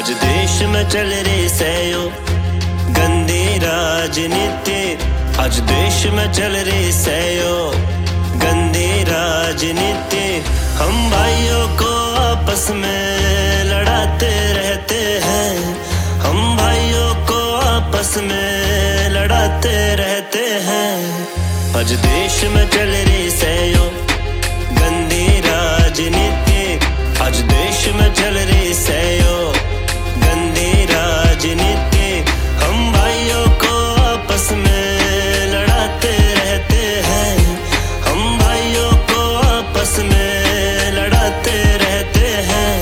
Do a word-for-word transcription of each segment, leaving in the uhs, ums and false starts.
आज देश में चल रही सहयो गंदी राजनीति। आज देश में चल रही सहयो गंदी राजनीति। हम भाइयों को आपस में लड़ाते रहते हैं। हम भाइयों को आपस में लड़ाते रहते हैं। आज देश में चल रही सहयो गंदी राजनीति। आज देश में चल रही सहयो गंदी राजनीति। हम भाइयों को आपस में लड़ाते रहते हैं। हम भाइयों को आपस में लड़ाते रहते हैं।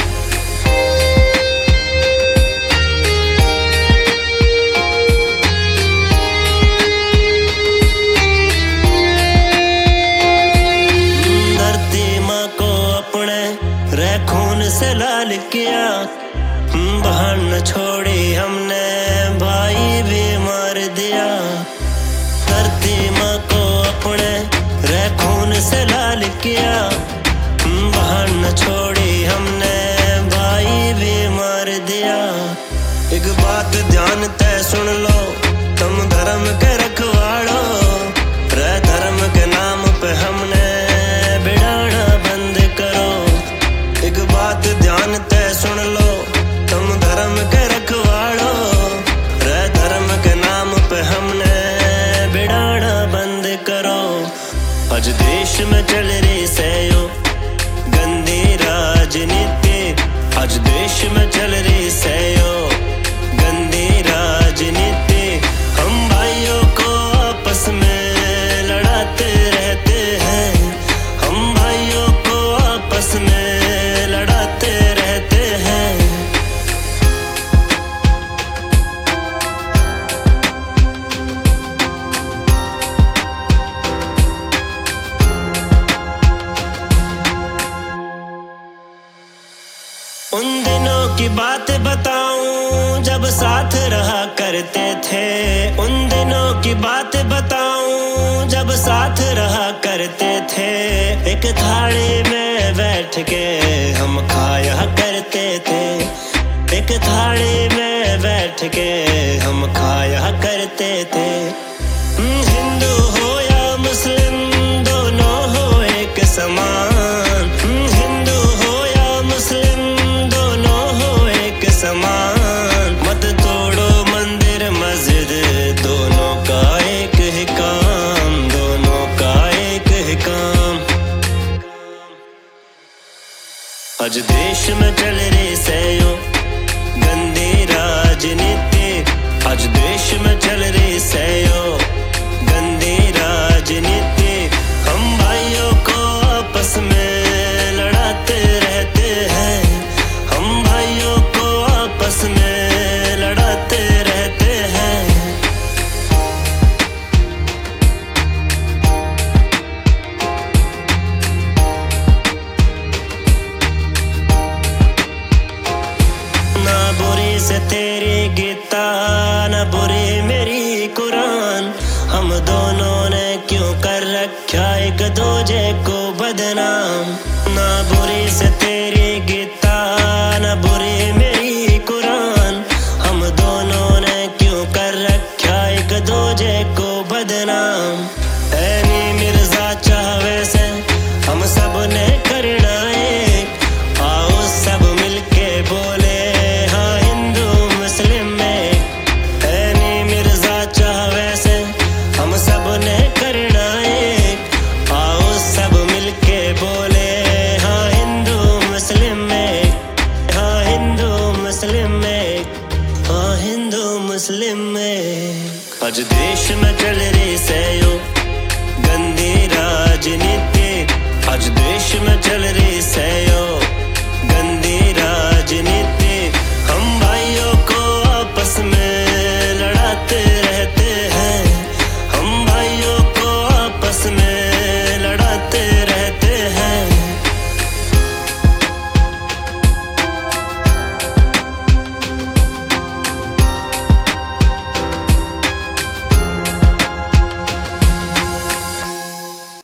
धरती माँ को अपने रे खून से लाल किया। बहन न छोड़ी हमने भाई भी मार दिया। धरती माँ को अपने रे खून से लाल किया। बहन न छोड़ी हमने भाई भी मार दिया। एक बात ध्यान ते सुन लो तुम धर्म के रखवाड़ो। रे धर्म के नाम पे हमने बिड़ाना बंद करो। एक बात ध्यान ते सुन लो तुम धर्म के रखवाड़ो। रे धर्म के नाम पे हमने बिड़ाना बंद करो। आज देश में चल रही सहयो गंदी राजनीति। आज देश में चल रही सहयो गंदी राजनीति। हम भाइयों को आपस में लड़ाते रहते हैं। हम भाइयों को आपस में लड़ाते रहते हैं। उन दिनों की बात बताऊं जब साथ रहा करते थे। उन दिनों की बात बताऊं जब साथ रहा करते थे। एक थाली में बैठ के हम खाया करते थे। एक थाली में बैठ के हम खाया करते थे। हिंदू हो या मुस्लिम दोनों हो एक समान। हिंदू हो या मुस्लिम समान। मत तोड़ो मंदिर मस्जिद दोनों का एक ही काम। दोनों का एक ही काम। आज देश में चल रही सहयो गंदी राजनीति। आज देश में चल रही सहयो गंदी राजनीति। हम भाइयों को आपस में लड़ाते रहते हैं। हम भाइयों को आपस में लड़ाते रहते हैं। ना बुरी से तेरी गीता ना बुरी मेरी कुरान। हम दोनों ने क्यों कर रखा एक दूजे को बदनाम। ना बुरी से तेरी गीता ना बुरी मेरी कुरान। हम दोनों ने क्यों कर रखा एक दूजे को बदनाम। ऐनी मिर्जा चाहवे से हम सब ने करना एक। आओ सब मिलके बोले हाँ हिंदू मुस्लिम में। ऐनी मिर्जा चाहवे से हम सब ने करना एक। आओ सब मिलके बोले हाँ हिंदू मुस्लिम में। हाँ हिंदू मुस्लिम में। हाँ हिंदू मुस्लिम में। आज देश में चल रही